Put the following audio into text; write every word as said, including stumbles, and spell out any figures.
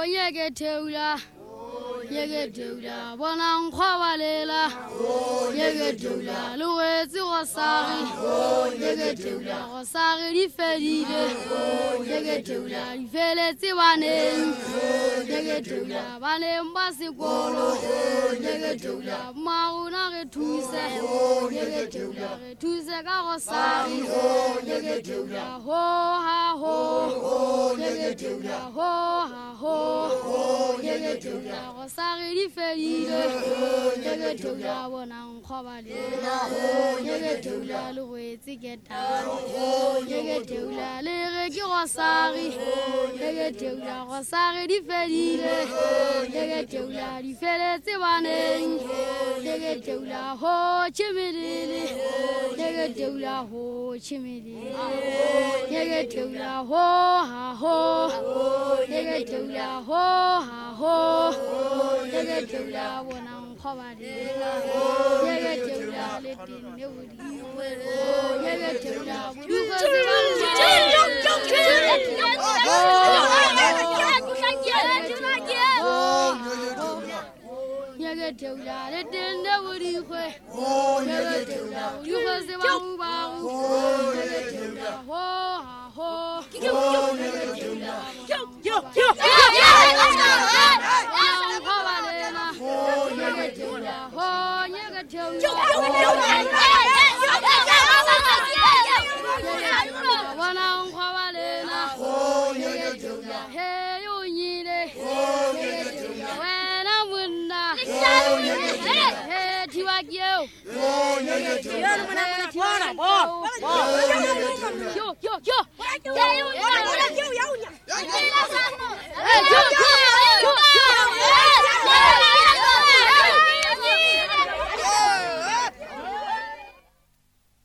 ye get to la. Ye get to la. One on Quavalela. Ye get to la. Louis Rosari. Ye get to la. Rosari di Fedide. Ye get to la. Feleti Wane. Ye get to la. Wane Mbasicolo. Ye get to la. Maruna Retuse. Ye get to la. Retuse Rosari. Ye get to la. Ho ha ho. Ye get to la. Ho ha ho. Ye get to la. Rosari di Fedide. Ye get to la. One on Quavalela. Ye get to la. Louis Geta. Ye get to la. Lyric Rosari. Ye get to la. Rosari di Fedide. Ye get to la. Di Feleti Wane. Ye get to la. Ho Chimidili. Ye get to la. Ho Chimidili. Ye get to la. Ho ha ho. Ye get to la. Ho ha ho. Ye get to la. One on Quavalela. Ye get to la. Litin Newdy. Ye get to la. You go to you get to la, let them know what you wear. You get to la, you was the one who you get to la, ho, ho, you get to la, you, you, you, you get to la, ho, you get to one on Quavalela, you get to la, hey, you need it, you get to la, when I'm with hey, to like you. Yo, yo, yo.